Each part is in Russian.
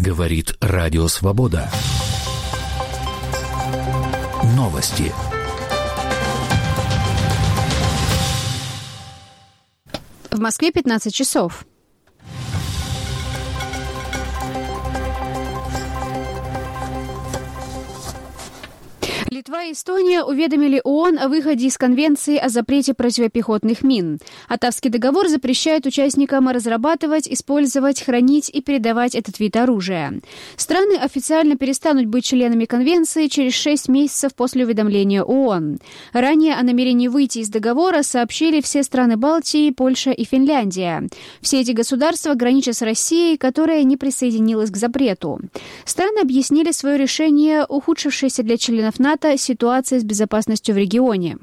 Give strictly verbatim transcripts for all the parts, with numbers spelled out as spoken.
Говорит Радио Свобода. Новости. В Москве пятнадцать часов. Литва и Эстония уведомили ООН о выходе из Конвенции о запрете противопехотных мин. Оттавский договор запрещает участникам разрабатывать, использовать, хранить и передавать этот вид оружия. Страны официально перестанут быть членами Конвенции через шесть месяцев после уведомления ООН. Ранее о намерении выйти из договора сообщили все страны Балтии, Польша и Финляндия. Все эти государства граничат с Россией, которая не присоединилась к запрету. Страны объяснили свое решение ухудшившейся для членов НАТО ситуация с безопасностью в регионе.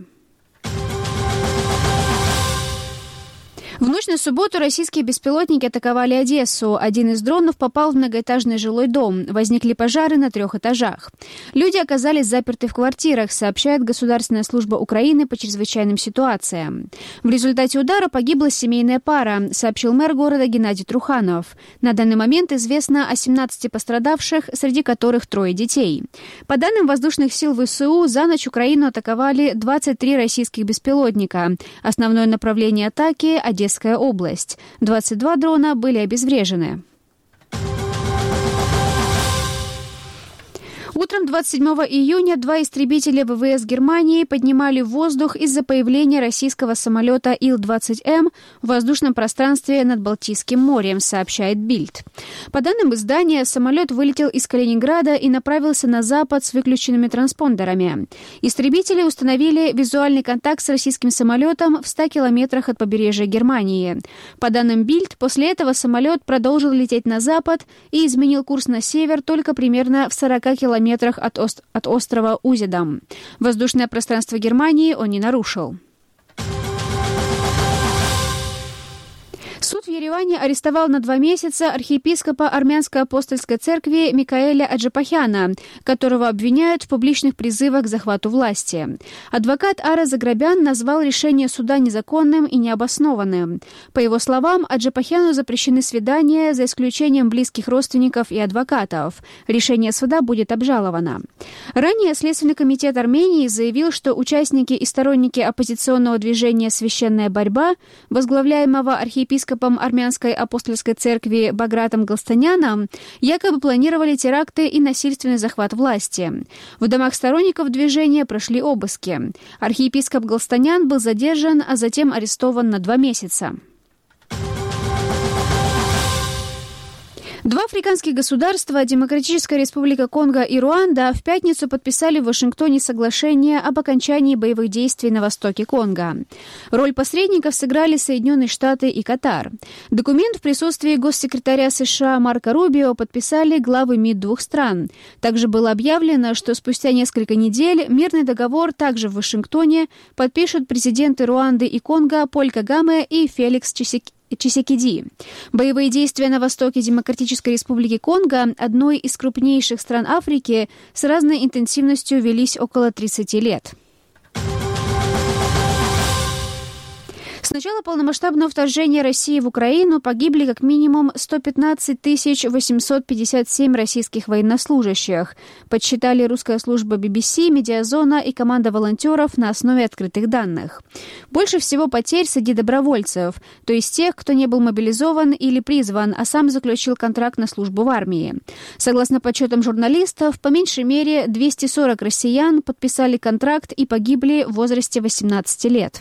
В ночь на субботу российские беспилотники атаковали Одессу. Один из дронов попал в многоэтажный жилой дом. Возникли пожары на трех этажах. Люди оказались заперты в квартирах, сообщает Государственная служба Украины по чрезвычайным ситуациям. В результате удара погибла семейная пара, сообщил мэр города Геннадий Труханов. На данный момент известно о семнадцати пострадавших, среди которых трое детей. По данным воздушных сил ВСУ, за ночь Украину атаковали двадцать три российских беспилотника. Основное направление атаки – Одесса. область. двадцать два дрона были обезврежены. Утром двадцать седьмого июня два истребителя ВВС Германии поднимали в воздух из-за появления российского самолета Ил двадцать Эм в воздушном пространстве над Балтийским морем, сообщает Бильд. По данным издания, самолет вылетел из Калининграда и направился на запад с выключенными транспондерами. Истребители установили визуальный контакт с российским самолетом в ста километрах от побережья Германии. По данным Бильд, после этого самолет продолжил лететь на запад и изменил курс на север только примерно в сорока километрах От, ост- от острова Узедам. Воздушное пространство Германии он не нарушил. Суд в Ереване арестовал на два месяца архиепископа Армянской апостольской церкви Микаэля Аджапахяна, которого обвиняют в публичных призывах к захвату власти. Адвокат Ара Заграбян назвал решение суда незаконным и необоснованным. По его словам, Аджапахяну запрещены свидания, за исключением близких родственников и адвокатов. Решение суда будет обжаловано. Ранее Следственный комитет Армении заявил, что участники и сторонники оппозиционного движения «Священная борьба», возглавляемого архиепископом Армянской апостольской церкви Багратом Галстаняном, якобы планировали теракты и насильственный захват власти. В домах сторонников движения прошли обыски. Архиепископ Галстанян был задержан, а затем арестован на два месяца. Два африканских государства, Демократическая Республика Конго и Руанда, в пятницу подписали в Вашингтоне соглашение об окончании боевых действий на востоке Конго. Роль посредников сыграли Соединенные Штаты и Катар. Документ в присутствии госсекретаря США Марко Рубио подписали главы МИД двух стран. Также было объявлено, что спустя несколько недель мирный договор также в Вашингтоне подпишут президенты Руанды и Конго Поль Кагаме и Феликс Чисекеди. Чисекеди. Боевые действия на востоке Демократической Республики Конго, одной из крупнейших стран Африки, с разной интенсивностью велись около тридцати лет. С начала полномасштабного вторжения России в Украину погибли как минимум сто пятнадцать тысяч восемьсот пятьдесят семь российских военнослужащих, подсчитали русская служба би би си, Медиазона и команда волонтеров на основе открытых данных. Больше всего потерь среди добровольцев, то есть тех, кто не был мобилизован или призван, а сам заключил контракт на службу в армии. Согласно подсчетам журналистов, по меньшей мере двести сорок россиян подписали контракт и погибли в возрасте восемнадцати лет.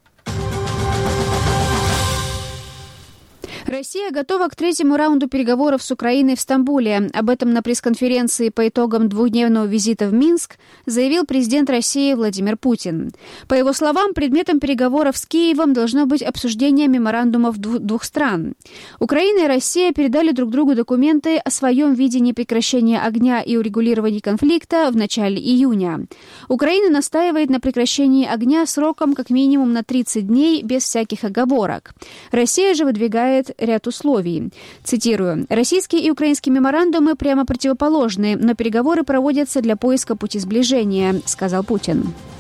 Россия готова к третьему раунду переговоров с Украиной в Стамбуле. Об этом на пресс-конференции по итогам двухдневного визита в Минск заявил президент России Владимир Путин. По его словам, предметом переговоров с Киевом должно быть обсуждение меморандумов двух стран. Украина и Россия передали друг другу документы о своем видении прекращения огня и урегулировании конфликта в начале июня. Украина настаивает на прекращении огня сроком как минимум на тридцать дней без всяких оговорок. Россия же выдвигает ряд условий. Цитирую. «Российские и украинские меморандумы прямо противоположны, но переговоры проводятся для поиска пути сближения», сказал Путин.